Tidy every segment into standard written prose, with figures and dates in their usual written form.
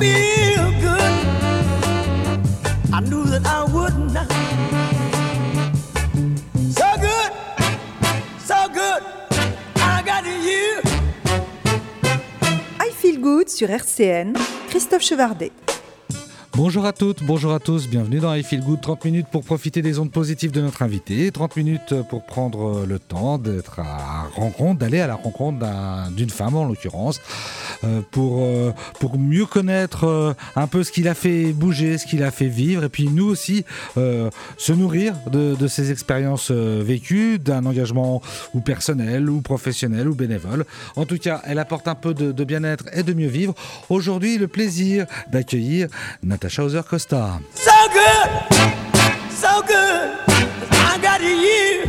feel good. I knew that I would not. So good, I got you. I Feel Good sur RCN, Christophe Chevardet. Bonjour à toutes, bonjour à tous, bienvenue dans I Feel Good, 30 minutes pour profiter des ondes positives de notre invité, 30 minutes pour prendre le temps d'être d'aller à la rencontre d'une femme en l'occurrence, pour mieux connaître un peu ce qui l'a fait bouger, ce qui l'a fait vivre, et puis nous aussi se nourrir de ces expériences vécues, d'un engagement ou personnel, ou professionnel, ou bénévole. En tout cas, elle apporte un peu de bien-être et de mieux vivre. Aujourd'hui, le plaisir d'accueillir Natasha Hauser-Costa. So good, I got you.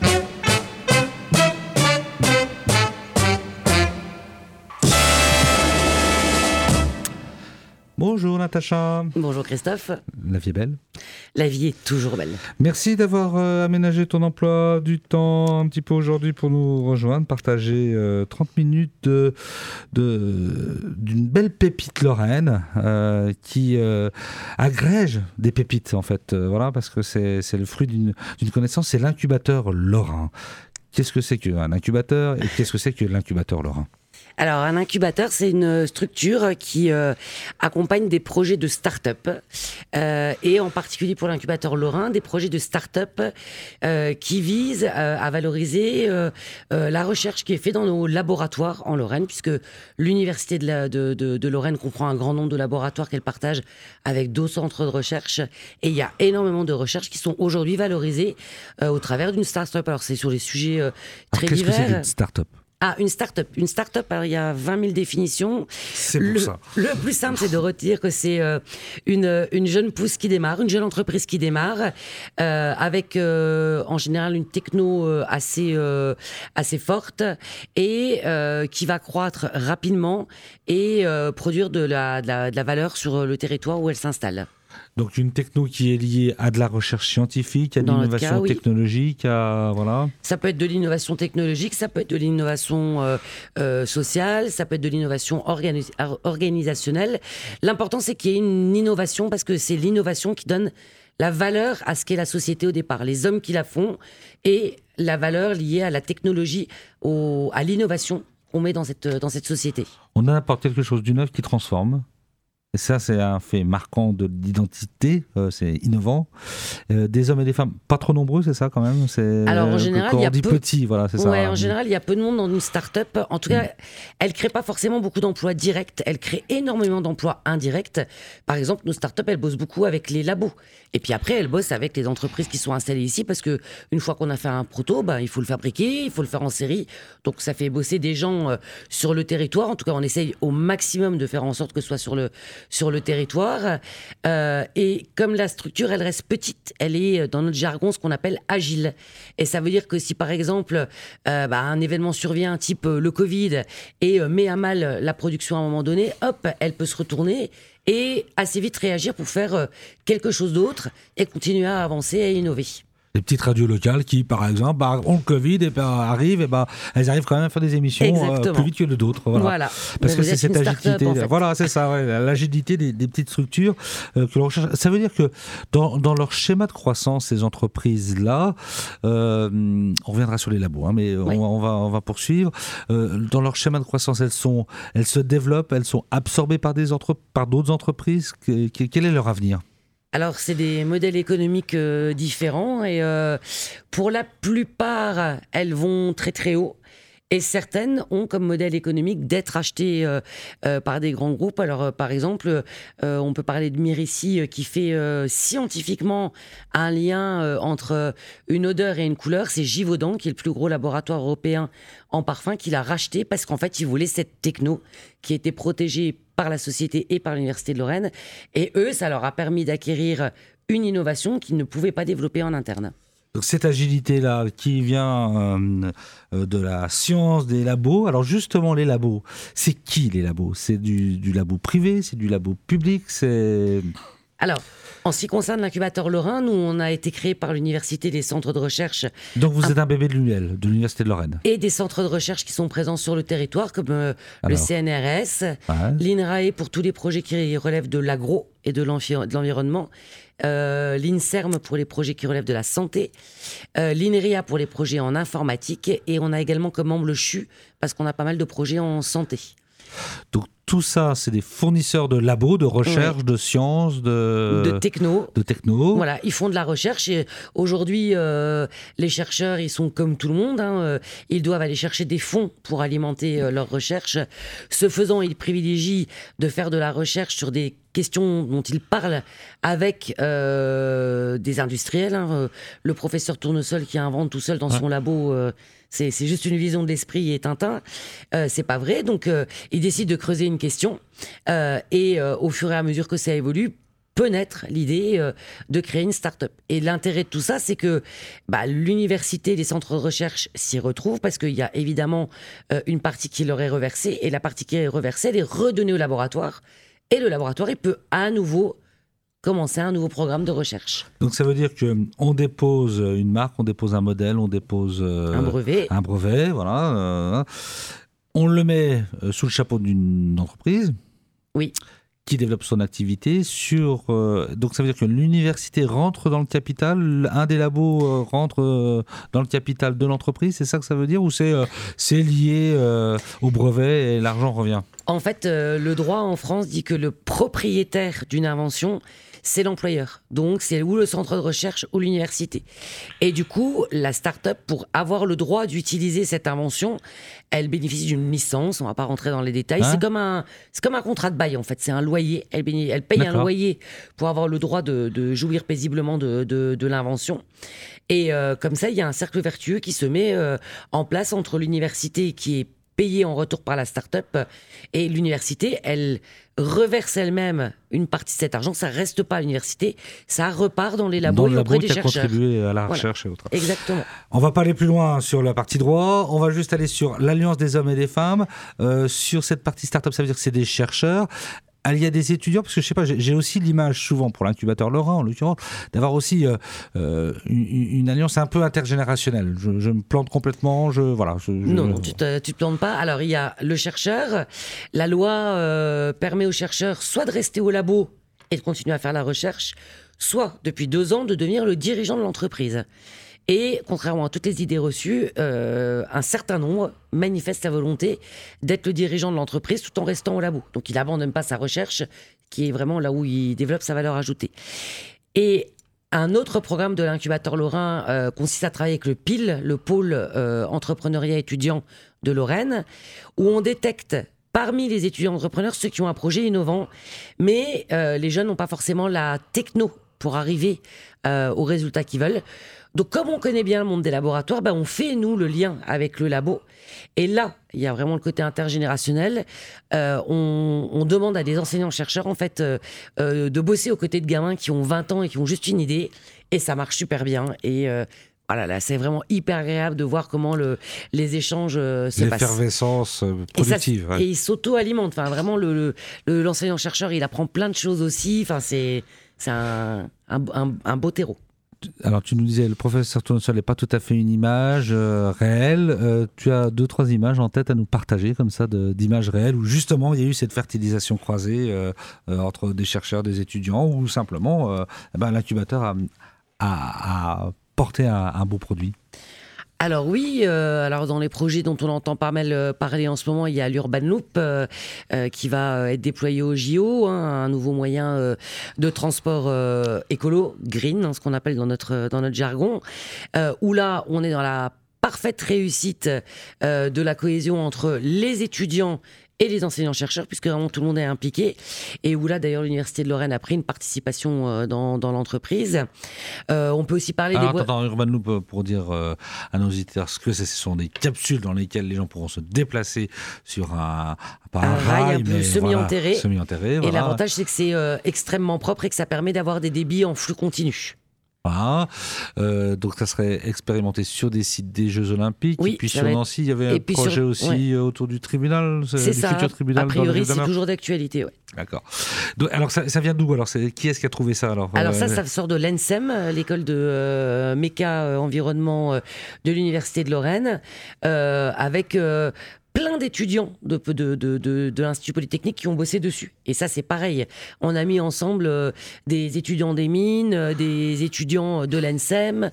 Bonjour Natacha. Bonjour Christophe. La vie est belle? La vie est toujours belle. Merci d'avoir aménagé ton emploi du temps un petit peu aujourd'hui pour nous rejoindre, partager 30 minutes d'une belle pépite lorraine qui agrège des pépites en fait. Voilà, parce que c'est le fruit d'une connaissance, c'est l'incubateur lorrain. Qu'est-ce que c'est qu'un incubateur et qu'est-ce que c'est que l'incubateur lorrain? Alors, un incubateur, c'est une structure qui accompagne des projets de start-up et en particulier pour l'incubateur lorrain, des projets de start-up qui visent à valoriser la recherche qui est faite dans nos laboratoires en Lorraine, puisque l'université de Lorraine comprend un grand nombre de laboratoires qu'elle partage avec d'autres centres de recherche, et il y a énormément de recherches qui sont aujourd'hui valorisées au travers d'une start-up. Alors, c'est sur des sujets très divers. Qu'est-ce que c'est qu'une start-up? Ah, une start-up. Une start-up, alors il y a 20 000 définitions. C'est pour ça. Le plus simple, c'est de retenir que c'est une jeune pousse qui démarre, une jeune entreprise qui démarre, avec en général une techno assez forte et qui va croître rapidement et produire de la valeur sur le territoire où elle s'installe. Donc une techno qui est liée à de la recherche scientifique, à de l'innovation technologique, voilà. Ça peut être de l'innovation technologique, ça peut être de l'innovation sociale, ça peut être de l'innovation organisationnelle. L'important, c'est qu'il y ait une innovation, parce que c'est l'innovation qui donne la valeur à ce qu'est la société au départ, les hommes qui la font, et la valeur liée à la technologie, à l'innovation qu'on met dans cette société. On apporte quelque chose d'une œuvre qui transforme. Et ça, c'est un fait marquant de l'identité, c'est innovant. Des hommes et des femmes, pas trop nombreux, c'est ça quand même? Alors en général, il y a peu... petit, voilà, c'est ça. Ouais, en général, il y a peu de monde dans une start-up. En tout cas, elle ne crée pas forcément beaucoup d'emplois directs, elle crée énormément d'emplois indirects. Par exemple, nos start-up, elles bossent beaucoup avec les labos. Et puis après, elles bossent avec les entreprises qui sont installées ici, parce que une fois qu'on a fait un proto, il faut le fabriquer, il faut le faire en série. Donc ça fait bosser des gens sur le territoire. En tout cas, on essaye au maximum de faire en sorte que ce soit sur le territoire. Et comme la structure, elle reste petite, elle est dans notre jargon ce qu'on appelle agile. Et ça veut dire que si par exemple un événement survient type le Covid et met à mal la production à un moment donné, hop, elle peut se retourner et assez vite réagir pour faire quelque chose d'autre et continuer à avancer et à innover. Les petites radios locales qui, par exemple, ont le Covid et arrivent, elles arrivent quand même à faire des émissions plus vite que d'autres. Voilà. Parce que c'est cette agilité. En fait. Voilà, c'est ça, ouais, l'agilité des petites structures que l'on recherche. Ça veut dire que dans leur schéma de croissance, ces entreprises-là, on reviendra sur les labos, mais on va poursuivre. Dans leur schéma de croissance, elles se développent, elles sont absorbées par d'autres entreprises. Quel est leur avenir ? Alors, c'est des modèles économiques différents et pour la plupart, elles vont très très haut. Et certaines ont comme modèle économique d'être achetées par des grands groupes. Alors, par exemple, on peut parler de Myrissi qui fait scientifiquement un lien entre une odeur et une couleur. C'est Givaudan, qui est le plus gros laboratoire européen en parfum, qui l'a racheté parce qu'en fait, il voulait cette techno qui était protégée par la société et par l'Université de Lorraine. Et eux, ça leur a permis d'acquérir une innovation qu'ils ne pouvaient pas développer en interne. Donc cette agilité-là qui vient de la science des labos. Alors justement, les labos, c'est qui les labos ? C'est du labo privé ? C'est du labo public ? Alors, en ce qui concerne l'incubateur Lorrain, nous, on a été créé par l'université des centres de recherche. Donc vous êtes un bébé de l'UL, de l'Université de Lorraine. Et des centres de recherche qui sont présents sur le territoire, comme le CNRS, l'INRAE pour tous les projets qui relèvent de l'agro et de l'environnement, l'INSERM pour les projets qui relèvent de la santé, l'INRIA pour les projets en informatique, et on a également comme membre le CHU, parce qu'on a pas mal de projets en santé. Donc tout ça, c'est des fournisseurs de labos, de recherche, de sciences, de techno. De techno. Voilà, ils font de la recherche et aujourd'hui, les chercheurs, ils sont comme tout le monde. Ils doivent aller chercher des fonds pour alimenter leur recherche. Ce faisant, ils privilégient de faire de la recherche sur des questions dont ils parlent avec des industriels. Le professeur Tournesol qui invente tout seul dans son labo... c'est juste une vision de l'esprit et Tintin. C'est pas vrai. Donc, il décide de creuser une question. Et au fur et à mesure que ça évolue, peut naître l'idée de créer une start-up. Et l'intérêt de tout ça, c'est que l'université, les centres de recherche s'y retrouvent parce qu'il y a évidemment une partie qui leur est reversée. Et la partie qui est reversée, elle est redonnée au laboratoire. Et le laboratoire, il peut à nouveau commencer un nouveau programme de recherche. Donc ça veut dire qu'on dépose une marque, on dépose un modèle, on dépose un brevet, voilà. On le met sous le chapeau d'une entreprise. Oui. Qui développe son activité donc ça veut dire que l'université rentre dans le capital, un des labos rentre dans le capital de l'entreprise, c'est ça que ça veut dire, ou c'est lié au brevet et l'argent revient? En fait, le droit en France dit que le propriétaire d'une invention, c'est l'employeur. Donc, c'est ou le centre de recherche ou l'université. Et du coup, la start-up, pour avoir le droit d'utiliser cette invention, elle bénéficie d'une licence. On ne va pas rentrer dans les détails. C'est comme un contrat de bail, en fait. C'est un loyer. Elle paye un loyer pour avoir le droit de jouir paisiblement de l'invention. Et comme ça, il y a un cercle vertueux qui se met en place entre l'université qui est payée en retour par la start-up et l'université, elle reverse elle-même une partie de cet argent, ça reste pas à l'université, ça repart dans les labos et auprès des chercheurs. Contribué à la recherche et autres. Exactement. On va pas aller plus loin sur la partie droit, on va juste aller sur l'Alliance des hommes et des femmes. Sur cette partie start-up, ça veut dire que c'est des chercheurs. Il y a des étudiants, parce que je sais pas, j'ai aussi l'image souvent pour l'incubateur Lorrain en l'occurrence, d'avoir aussi une alliance un peu intergénérationnelle. Je me plante complètement, Non, tu te plantes pas. Alors il y a le chercheur, la loi permet aux chercheurs soit de rester au labo et de continuer à faire la recherche, soit depuis 2 ans de devenir le dirigeant de l'entreprise. Et contrairement à toutes les idées reçues, un certain nombre manifestent la volonté d'être le dirigeant de l'entreprise tout en restant au labo. Donc il n'abandonne pas sa recherche, qui est vraiment là où il développe sa valeur ajoutée. Et un autre programme de l'incubateur Lorrain consiste à travailler avec le PIL, le pôle entrepreneuriat étudiant de Lorraine, où on détecte parmi les étudiants entrepreneurs ceux qui ont un projet innovant, mais les jeunes n'ont pas forcément la techno pour arriver aux résultats qu'ils veulent. Donc, comme on connaît bien le monde des laboratoires, on fait, nous, le lien avec le labo. Et là, il y a vraiment le côté intergénérationnel. On demande à des enseignants-chercheurs, en fait, de bosser aux côtés de gamins qui ont 20 ans et qui ont juste une idée. Et ça marche super bien. Et voilà, là, c'est vraiment hyper agréable de voir comment les échanges se passent. L'effervescence productive. Et ils s'auto-alimentent. Enfin, vraiment, l'enseignant-chercheur, il apprend plein de choses aussi. Enfin, c'est un beau terreau. Alors, tu nous disais, le professeur Tournesol n'est pas tout à fait une image réelle. Tu as 2-3 images en tête à nous partager, comme ça, d'images réelles, où justement, il y a eu cette fertilisation croisée entre des chercheurs, des étudiants, ou simplement, l'incubateur a porté un beau produit. Alors oui, alors dans les projets dont on entend pas mal parler en ce moment, il y a l'Urban Loop qui va être déployé au JO, un nouveau moyen de transport écolo, green, ce qu'on appelle dans notre jargon, où là on est dans la parfaite réussite de la cohésion entre les étudiants et les enseignants-chercheurs, puisque vraiment tout le monde est impliqué, et où là d'ailleurs l'Université de Lorraine a pris une participation dans l'entreprise. On peut aussi parler des boîtes... Attends, Urban Loop, pour dire à nos auditeurs que ce sont des capsules dans lesquelles les gens pourront se déplacer sur un rail, un peu semi-enterré. Semi-enterré, voilà. Et l'avantage, c'est que c'est extrêmement propre et que ça permet d'avoir des débits en flux continu. Voilà. Donc ça serait expérimenté sur des sites des Jeux Olympiques. Oui, et puis ça sur va être- Nancy, il y avait un et puis projet sur- aussi autour du tribunal, C'est du ça. futur tribunal A dans le priori, c'est Val-de-Marne. toujours d'actualité. Ouais. D'accord. Donc, alors ça vient d'où alors qui est-ce qui a trouvé ça alors Alors ça sort de l'ENSEM, l'école de méca environnement de l'Université de Lorraine, avec plein d'étudiants de l'Institut Polytechnique qui ont bossé dessus. Et ça, c'est pareil. On a mis ensemble des étudiants des mines, des étudiants de l'ENSEM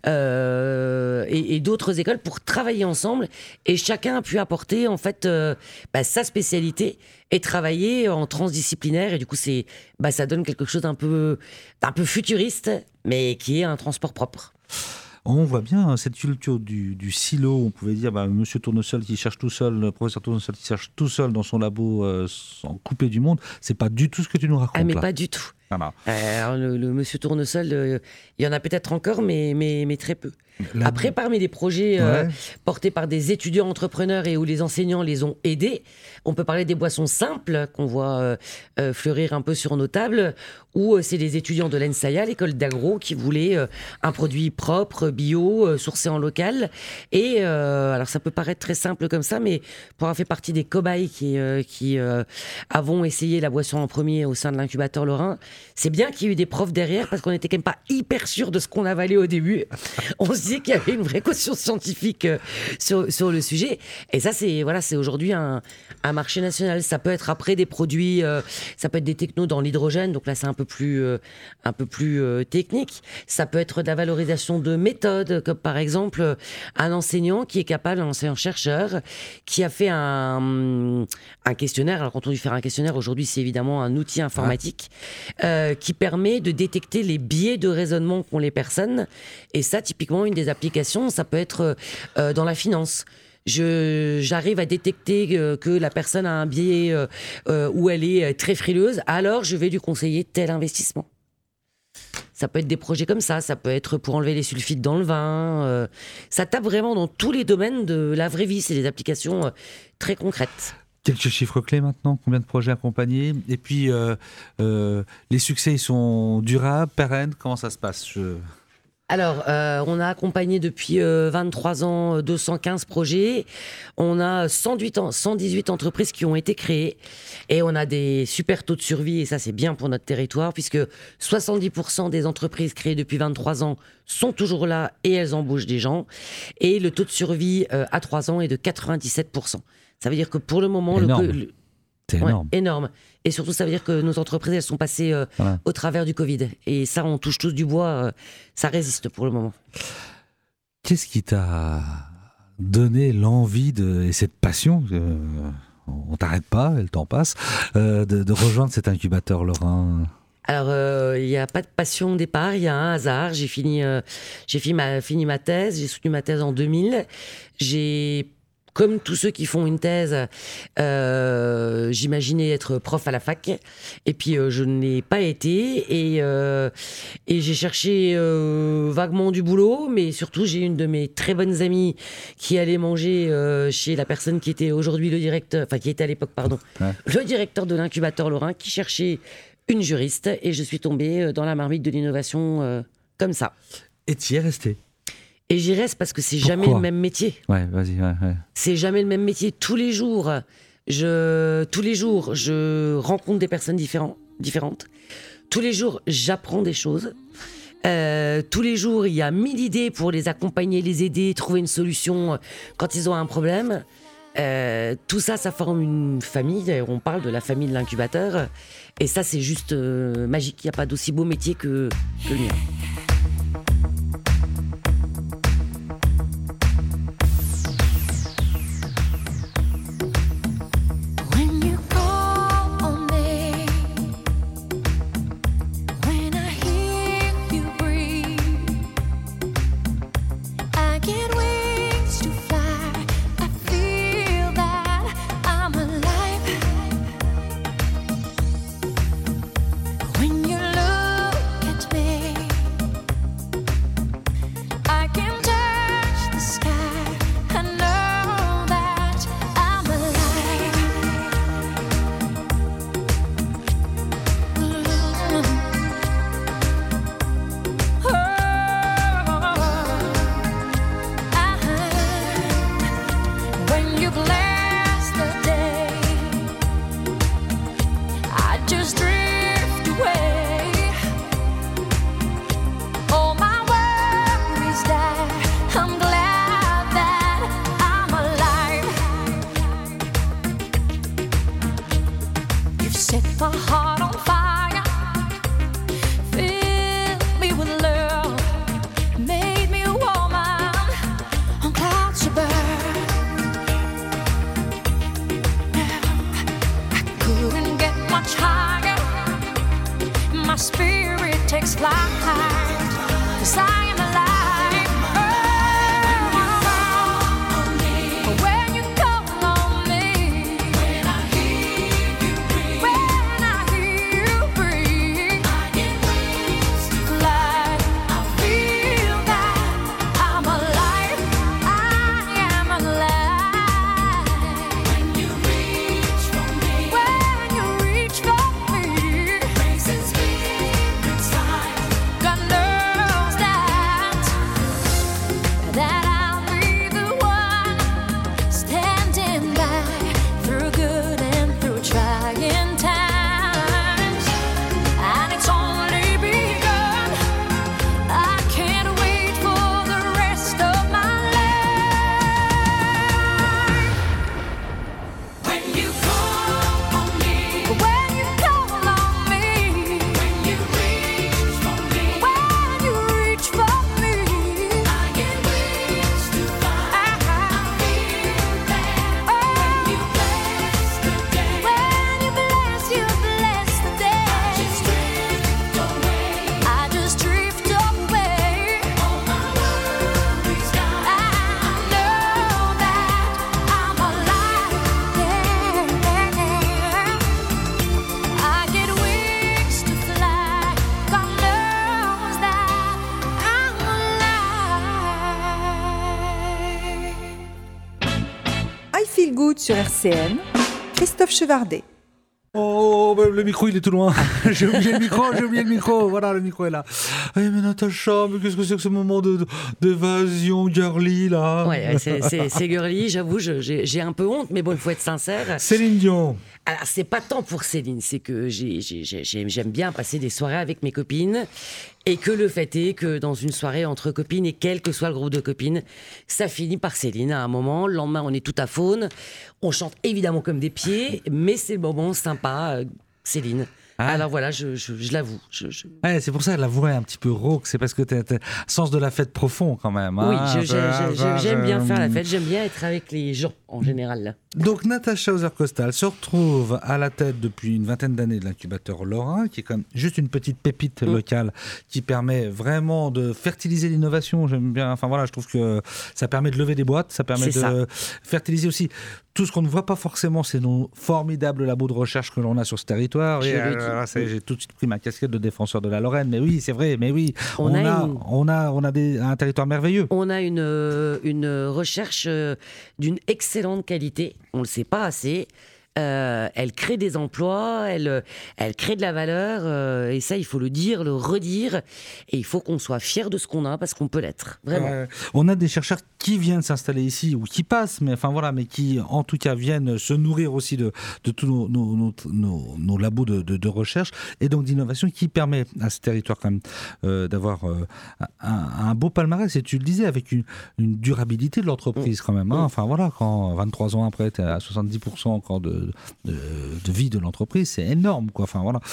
et d'autres écoles pour travailler ensemble. Et chacun a pu apporter en fait sa spécialité et travailler en transdisciplinaire. Et du coup, ça donne quelque chose d'un peu futuriste, mais qui est un transport propre. On voit bien cette culture du silo. On pouvait dire, Monsieur Tournesol qui cherche tout seul, le professeur Tournesol qui cherche tout seul dans son labo, sans couper du monde. C'est pas du tout ce que tu nous racontes. Ah, mais là. pas du tout. Voilà. Alors, le Monsieur Tournesol, il y en a peut-être encore, mais très peu. Là- Après, parmi les projets portés par des étudiants entrepreneurs et où les enseignants les ont aidés, on peut parler des boissons simples qu'on voit fleurir un peu sur nos tables, où c'est les étudiants de l'ENSAIA, l'école d'agro, qui voulaient un produit propre, bio, sourcé en local. Et alors, ça peut paraître très simple comme ça, mais pour avoir fait partie des cobayes qui avons essayé la boisson en premier au sein de l'incubateur Lorrain, c'est bien qu'il y ait eu des profs derrière, parce qu'on n'était quand même pas hyper sûr de ce qu'on avalait au début. On se disait qu'il y avait une vraie caution scientifique sur le sujet. Et ça, c'est aujourd'hui un marché national. Ça peut être après des produits, ça peut être des technos dans l'hydrogène, donc là c'est un peu plus technique. Ça peut être de la valorisation de méthodes, comme par exemple un enseignant qui est capable, un enseignant-chercheur, qui a fait un questionnaire. Alors quand on dit faire un questionnaire, aujourd'hui c'est évidemment un outil informatique qui permet de détecter les biais de raisonnement qu'ont les personnes. Et ça, typiquement, une des applications, ça peut être dans la finance. J'arrive à détecter que la personne a un biais où elle est très frileuse, alors je vais lui conseiller tel investissement. Ça peut être des projets comme ça peut être pour enlever les sulfites dans le vin. Ça tape vraiment dans tous les domaines de la vraie vie. C'est des applications très concrètes. Quelques chiffres clés maintenant, combien de projets accompagnés? Et puis, les succès, ils sont durables, pérennes? Comment ça se passe? Alors, on a accompagné depuis 23 ans 215 projets. On a 118 entreprises qui ont été créées. Et on a des super taux de survie, et ça c'est bien pour notre territoire, puisque 70% des entreprises créées depuis 23 ans sont toujours là et elles embauchent des gens. Et le taux de survie à 3 ans est de 97%. Ça veut dire que pour le moment... C'est énorme. Énorme. Et surtout, ça veut dire que nos entreprises, elles sont passées au travers du Covid. Et ça, on touche tous du bois, ça résiste pour le moment. Qu'est-ce qui t'a donné l'envie et cette passion, on t'arrête pas, le temps passe, de rejoindre cet incubateur Lorrain? Alors, il n'y a pas de passion au départ, il y a un hasard. J'ai fini ma thèse, j'ai soutenu ma thèse en 2000. Comme tous ceux qui font une thèse, j'imaginais être prof à la fac. Et puis, je ne l'ai pas été. Et j'ai cherché vaguement du boulot. Mais surtout, j'ai une de mes très bonnes amies qui allait manger chez la personne qui était aujourd'hui le directeur... Enfin, qui était à l'époque, le directeur de l'incubateur Lorrain, qui cherchait une juriste. Et je suis tombée dans la marmite de l'innovation comme ça. Et tu y es resté? Et j'y reste parce que c'est Pourquoi? jamais le même métier. Ouais, vas-y. Ouais. C'est jamais le même métier. Tous les jours, je rencontre des personnes différentes. Tous les jours, j'apprends des choses. Tous les jours, il y a 1000 idées pour les accompagner, les aider, trouver une solution quand ils ont un problème. Tout ça, ça forme une famille. D'ailleurs, on parle de la famille de l'incubateur. Et ça, c'est juste magique. Il n'y a pas d'aussi beau métier que le mien. my heart on fire. Filled me with love. Made me a woman on clouds above. I couldn't get much higher. My spirit takes flight. 'Cause I am alive. Feel Good sur RCN, Christophe Chevardet. Oh, le micro, il est tout loin. J'ai oublié le micro. Voilà, le micro est là. Eh, mais Natacha, mais qu'est-ce que c'est que ce moment d'évasion girly, là? Ouais, c'est girly, j'avoue, j'ai un peu honte, mais bon, il faut être sincère. Céline Dion. Alors, c'est pas tant pour Céline, c'est que j'aime bien passer des soirées avec mes copines. Et que le fait est que dans une soirée entre copines, et quel que soit le groupe de copines, ça finit par Céline à un moment. Le lendemain, on est tout à faune. On chante évidemment comme des pieds, mais c'est le moment sympa, Céline. Ah. Alors voilà, je l'avoue. Ouais, c'est pour ça la voix est un petit peu rauque. C'est parce que t'as sens de la fête profond quand même. Oui, hein, j'aime bien faire la fête. J'aime bien être avec les gens en général. Là. Donc Natacha Hauser-Costal se retrouve à la tête depuis une vingtaine d'années de l'incubateur Lorrain, qui est comme juste une petite pépite locale qui permet vraiment de fertiliser l'innovation. J'aime bien. Enfin voilà, je trouve que ça permet de lever des boîtes, ça permet de fertiliser aussi tout ce qu'on ne voit pas forcément, c'est nos formidables labos de recherche que l'on a sur ce territoire. J'ai tout de suite pris ma casquette de défenseur de la Lorraine, mais oui, c'est vrai, mais oui, on a un territoire merveilleux. On a une recherche d'une excellente qualité, on ne le sait pas assez. Elle crée des emplois, elle crée de la valeur, et ça il faut le dire, le redire, et il faut qu'on soit fier de ce qu'on a parce qu'on peut l'être, vraiment. On a des chercheurs qui viennent s'installer ici ou qui passent, mais qui en tout cas viennent se nourrir aussi de tous nos labos de recherche et donc d'innovation qui permet à ce territoire quand même d'avoir un beau palmarès, et tu le disais, avec une durabilité de l'entreprise quand même. Hein. Enfin voilà, quand 23 ans après, tu es à 70% encore de vie de l'entreprise, c'est énorme, quoi. Enfin voilà.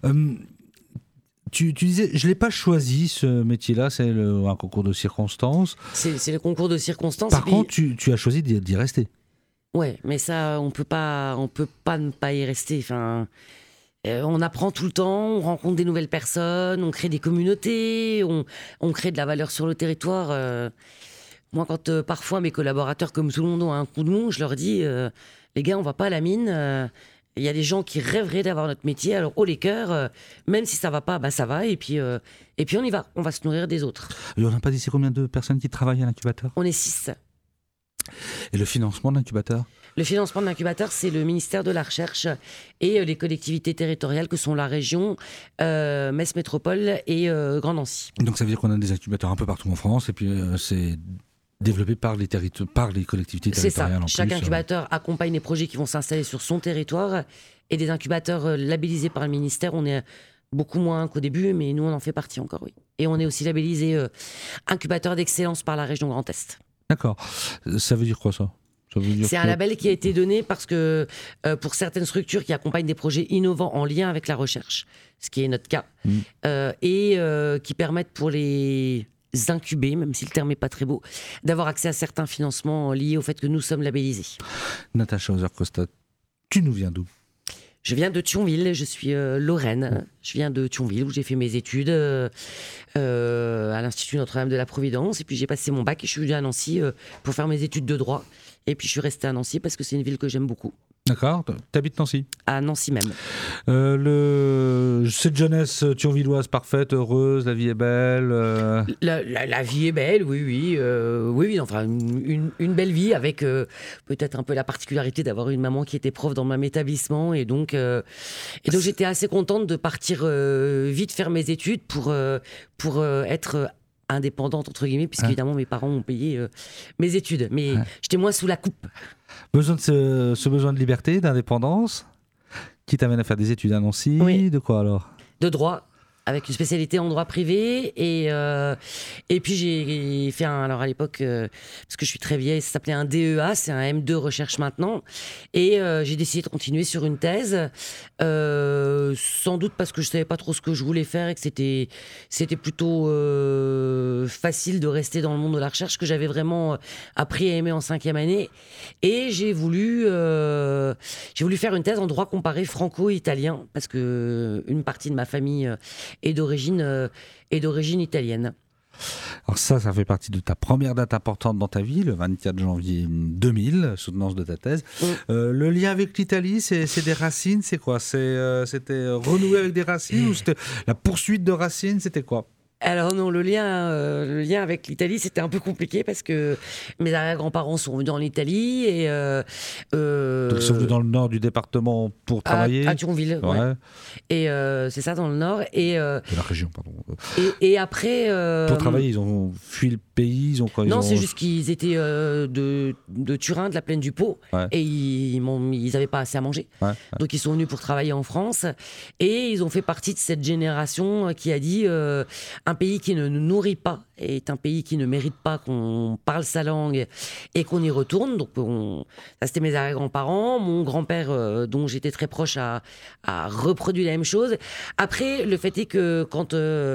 Tu disais, je l'ai pas choisi ce métier-là, c'est un concours de circonstances. C'est le concours de circonstances. Par contre, tu as choisi d'y rester. Ouais, mais ça, on peut pas ne pas y rester. Enfin, on apprend tout le temps, on rencontre des nouvelles personnes, on crée des communautés, on crée de la valeur sur le territoire. Moi, quand parfois mes collaborateurs, comme tout le monde, ont un coup de mou, je leur dis, les gars, on va pas à la mine. Il y a des gens qui rêveraient d'avoir notre métier, alors haut les cœurs, même si ça va pas, ça va, et puis on y va, on va se nourrir des autres. Et on n'a pas dit c'est combien de personnes qui travaillent à l'incubateur ? On est 6. Et le financement de l'incubateur ? Le financement de l'incubateur, c'est le ministère de la Recherche et les collectivités territoriales que sont la région, Metz Métropole et Grand Nancy. Donc ça veut dire qu'on a des incubateurs un peu partout en France, et puis c'est développé par les collectivités territoriales. C'est ça. Chaque incubateur accompagne les projets qui vont s'installer sur son territoire, et des incubateurs labellisés par le ministère, on est beaucoup moins qu'au début, mais nous on en fait partie encore, oui. Et on est aussi labellisé incubateur d'excellence par la région Grand Est. D'accord. Ça veut dire quoi ça ? Ça veut dire C'est un que- label qui a été donné parce que pour certaines structures qui accompagnent des projets innovants en lien avec la recherche, ce qui est notre cas, et qui permettent pour les incuber, même si le terme n'est pas très beau, d'avoir accès à certains financements liés au fait que nous sommes labellisés. Natacha Hauser-Costa, tu nous viens d'où? Je viens de Thionville, je suis Lorraine. Je viens de Thionville où j'ai fait mes études à l'Institut Notre-Dame de la Providence. Et puis j'ai passé mon bac et je suis venue à Nancy pour faire mes études de droit. Et puis je suis restée à Nancy parce que c'est une ville que j'aime beaucoup. D'accord, t'habites Nancy. À Nancy même. Cette jeunesse thionvilloise parfaite, heureuse, la vie est belle. La vie est belle, oui, enfin une belle vie avec peut-être un peu la particularité d'avoir une maman qui était prof dans le même établissement et donc j'étais assez contente de partir vite faire mes études pour être indépendante entre guillemets puisqu'évidemment mes parents ont payé mes études mais j'étais moins sous la coupe. Besoin de ce besoin de liberté, d'indépendance, qui t'amène à faire des études à Nancy. Oui. De quoi alors? De droit, avec une spécialité en droit privé. Et puis j'ai fait alors à l'époque, parce que je suis très vieille, ça s'appelait un DEA, c'est un M2 recherche maintenant. Et j'ai décidé de continuer sur une thèse, sans doute parce que je savais pas trop ce que je voulais faire et que c'était plutôt facile de rester dans le monde de la recherche, que j'avais vraiment appris à aimer en 5e année. Et j'ai voulu faire une thèse en droit comparé franco-italien, parce que une partie de ma famille est d'origine italienne. Alors ça fait partie de ta première date importante dans ta vie, le 24 janvier 2000, soutenance de ta thèse. Le lien avec l'Italie, c'est des racines, c'est quoi? C'était renouer avec des racines ou c'était la poursuite de racines, c'était quoi? Alors non, le lien avec l'Italie, c'était un peu compliqué parce que mes arrière-grands-parents sont venus en Italie et Donc ils sont venus dans le nord du département pour travailler. à Thionville, ouais. Et c'est ça, dans le nord. Et de la région, pardon. et après Pour travailler, ils ont fui le pays, ils ont quoi? Non, c'est juste qu'ils étaient de Turin, de la plaine du Pô, et ils n'avaient pas assez à manger. Donc ils sont venus pour travailler en France et ils ont fait partie de cette génération qui a dit un pays qui ne nous nourrit pas est un pays qui ne mérite pas qu'on parle sa langue et qu'on y retourne. Donc ça c'était mes arrière-grands-parents. Mon grand-père, dont j'étais très proche, a reproduit la même chose. Après, le fait est que quand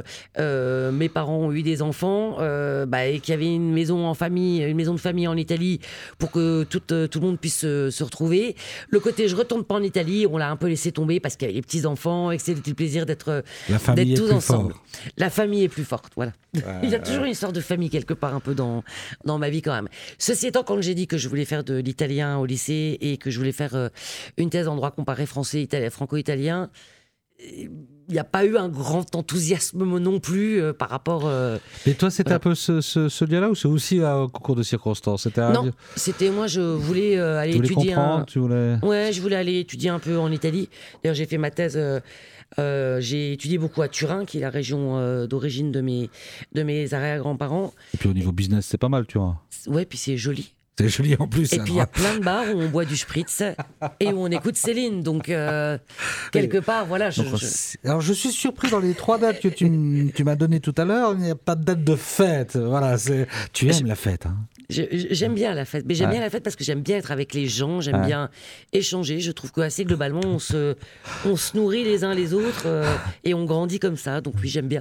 mes parents ont eu des enfants et qu'il y avait une maison de famille en Italie pour que tout le monde puisse se retrouver, le côté je retourne pas en Italie, on l'a un peu laissé tomber parce qu'il y avait les petits-enfants et que c'était le plaisir d'être tous ensemble. La famille est plus forte, voilà. Il y a toujours une histoire de famille quelque part un peu dans ma vie quand même. Ceci étant, quand j'ai dit que je voulais faire de l'italien au lycée et que je voulais faire une thèse en droit comparé franco-italien, il n'y a pas eu un grand enthousiasme non plus par rapport... Et toi, c'était un peu ce lien-là ou c'est aussi un concours de circonstances? Non, c'était moi, je voulais aller étudier... Ouais, je voulais aller étudier un peu en Italie. D'ailleurs, j'ai fait ma thèse... j'ai étudié beaucoup à Turin, qui est la région d'origine de mes arrière-grands-parents. Et puis au niveau business, c'est pas mal, Turin. Ouais, puis c'est joli. C'est joli en plus. Et puis il y a plein de bars où on boit du spritz et où on écoute Céline. Donc quelque part, voilà. Alors je suis surpris dans les 3 dates que tu m'as données tout à l'heure, il n'y a pas de date de fête. Voilà, tu aimes la fête, hein? J'aime bien la fête, mais j'aime bien la fête parce que j'aime bien être avec les gens, j'aime bien échanger. Je trouve qu'assez globalement, on se nourrit les uns les autres et on grandit comme ça. Donc oui, j'aime bien.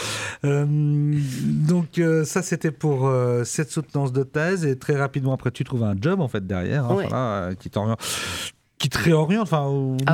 Donc ça, c'était pour cette soutenance de thèse et très rapidement après, tu trouves un job en fait derrière, voilà, qui te réoriente. Enfin,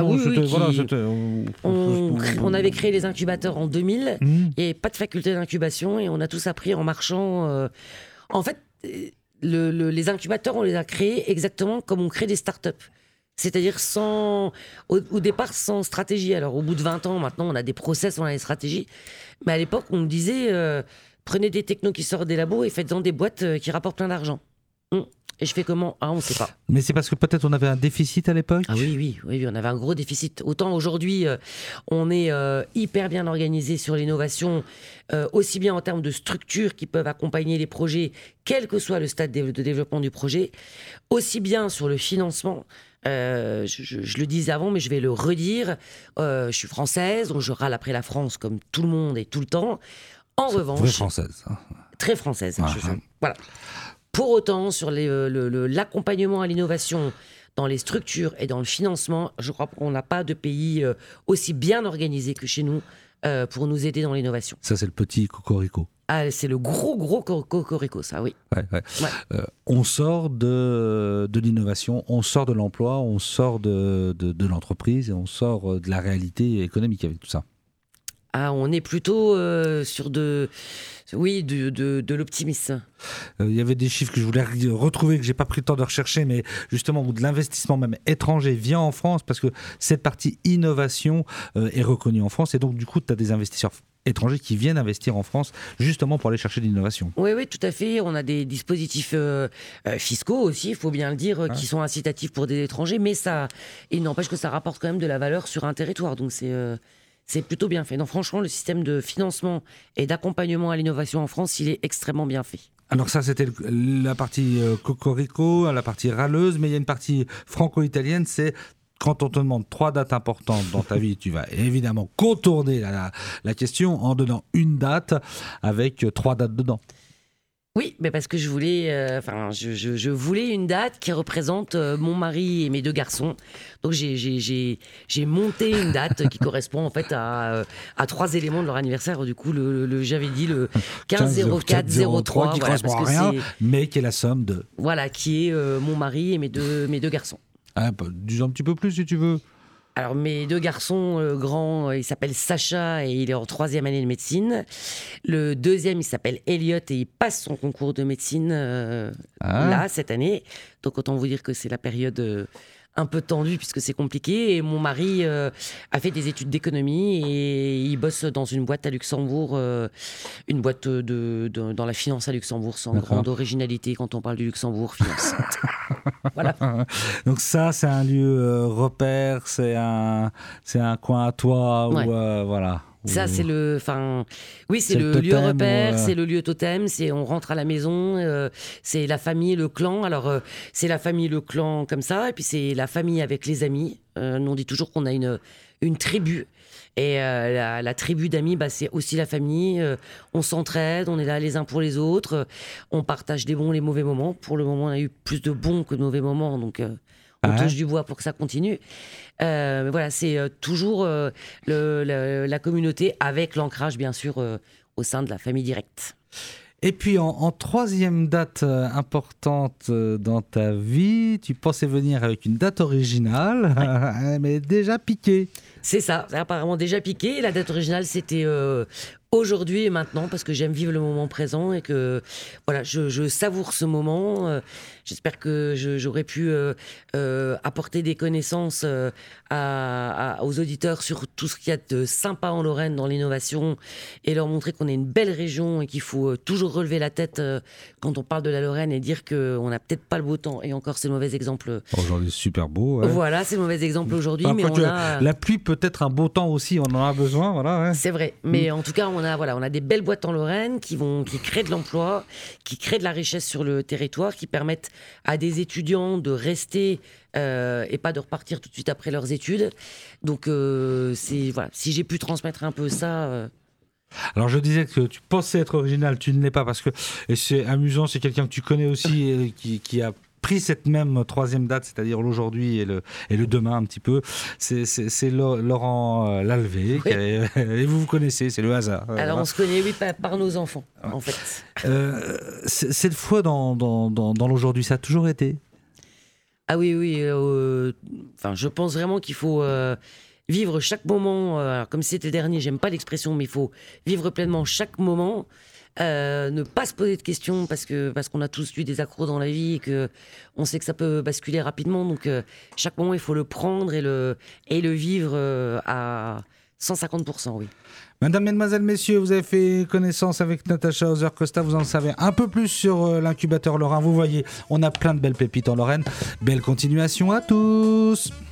on avait créé les incubateurs en 2000. Il n'y avait pas de faculté d'incubation et on a tous appris en marchant. En fait, les incubateurs, on les a créés exactement comme on crée des startups. C'est-à-dire au départ sans stratégie. Alors au bout de 20 ans, maintenant, on a des process, on a des stratégies. Mais à l'époque, on me disait, prenez des technos qui sortent des labos et faites-en des boîtes qui rapportent plein d'argent. Et je fais comment? On ne sait pas. Mais c'est parce que peut-être on avait un déficit à l'époque? Ah oui, on avait un gros déficit. Autant aujourd'hui, on est hyper bien organisé sur l'innovation, aussi bien en termes de structures qui peuvent accompagner les projets, quel que soit le stade de développement du projet, aussi bien sur le financement. Je le disais avant, mais je vais le redire. Je suis française, donc je râle après la France comme tout le monde et tout le temps. En revanche... Très française. Très française. Voilà. Pour autant, sur l'accompagnement à l'innovation dans les structures et dans le financement, je crois qu'on n'a pas de pays aussi bien organisé que chez nous pour nous aider dans l'innovation. Ça, c'est le petit cocorico. Ah, c'est le gros cocorico, ça, oui. Ouais. On sort de l'innovation, on sort de l'emploi, on sort de l'entreprise et on sort de la réalité économique avec tout ça. Ah, on est plutôt sur de l'optimisme. Il y avait des chiffres que je voulais retrouver, que j'ai pas pris le temps de rechercher, mais justement où de l'investissement même étranger vient en France, parce que cette partie innovation est reconnue en France, et donc du coup tu as des investisseurs étrangers qui viennent investir en France justement pour aller chercher de l'innovation. Oui, tout à fait. On a des dispositifs fiscaux aussi, il faut bien le dire, qui sont incitatifs pour des étrangers, mais il n'empêche que ça rapporte quand même de la valeur sur un territoire, donc c'est plutôt bien fait. Non, franchement, le système de financement et d'accompagnement à l'innovation en France, il est extrêmement bien fait. Alors ça, c'était la partie cocorico, la partie râleuse, mais il y a une partie franco-italienne, c'est quand on te demande 3 dates importantes dans ta vie, tu vas évidemment contourner la question en donnant une date avec 3 dates dedans. Oui, mais parce que je voulais, je voulais une date qui représente mon mari et mes 2 garçons. Donc j'ai monté une date qui correspond en fait à 3 éléments de leur anniversaire. Du coup, j'avais dit le 15-04-03, qui correspond à rien, mais qui est la somme de. Voilà, qui est mon mari et mes deux garçons. Ah, dis un petit peu plus si tu veux. Alors mes 2 garçons grands, il s'appelle Sacha et il est en 3e année de médecine. Le deuxième, il s'appelle Elliot et il passe son concours de médecine là cette année. Donc autant vous dire que c'est la période un peu tendue puisque c'est compliqué. Et mon mari a fait des études d'économie et il bosse dans une boîte à Luxembourg, une boîte dans la finance à Luxembourg, sans grande originalité quand on parle du Luxembourg, finance. Voilà. Donc ça, c'est un lieu repère, c'est un coin à toi où voilà. Ça, c'est le le lieu repère, c'est le lieu totem, on rentre à la maison, c'est la famille, le clan. Alors, c'est la famille, le clan comme ça, et puis c'est la famille avec les amis. Nous, on dit toujours qu'on a une tribu. Et la tribu d'amis, c'est aussi la famille. On s'entraide, on est là les uns pour les autres. On partage les bons, les mauvais moments. Pour le moment, on a eu plus de bons que de mauvais moments, donc on touche du bois pour que ça continue. Mais voilà, c'est toujours la communauté avec l'ancrage, bien sûr, au sein de la famille directe. Et puis en 3e date importante dans ta vie, tu pensais venir avec une date originale, mais déjà piquée. C'est ça, apparemment déjà piqué. La date originale, c'était aujourd'hui et maintenant, parce que j'aime vivre le moment présent et que voilà, je savoure ce moment. J'espère que j'aurais pu apporter des connaissances aux auditeurs sur tout ce qu'il y a de sympa en Lorraine dans l'innovation et leur montrer qu'on est une belle région et qu'il faut toujours relever la tête quand on parle de la Lorraine et dire qu'on n'a peut-être pas le beau temps. Et encore, c'est le mauvais exemple. Aujourd'hui, c'est super beau. Ouais. Voilà, c'est le mauvais exemple aujourd'hui. Enfin, mais la pluie peut être un beau temps aussi, on en a besoin. Voilà, ouais. C'est vrai, mais en tout cas, on a des belles boîtes en Lorraine qui créent de l'emploi, qui créent de la richesse sur le territoire, qui permettent à des étudiants de rester et pas de repartir tout de suite après leurs études. Donc, si j'ai pu transmettre un peu ça... Alors je disais que tu pensais être original, tu ne l'es pas parce que, et c'est amusant, c'est quelqu'un que tu connais aussi qui a pris cette même 3e date, c'est-à-dire l'aujourd'hui et le demain un petit peu, c'est Laurent Lalvé, oui. Et vous connaissez, c'est le hasard. Alors voilà. On se connaît, oui, par nos enfants, en fait. Cette fois dans l'aujourd'hui, ça a toujours été ? Ah oui, je pense vraiment qu'il faut... vivre chaque moment, comme c'était le dernier, j'aime pas l'expression, mais il faut vivre pleinement chaque moment, ne pas se poser de questions parce qu'on a tous eu des accros dans la vie et qu'on sait que ça peut basculer rapidement. Donc chaque moment, il faut le prendre et le vivre à 150%, oui. Madame, mesdemoiselles, messieurs, vous avez fait connaissance avec Natacha Hauser-Costa, vous en savez un peu plus sur l'incubateur lorrain. Vous voyez, on a plein de belles pépites en Lorraine. Belle continuation à tous.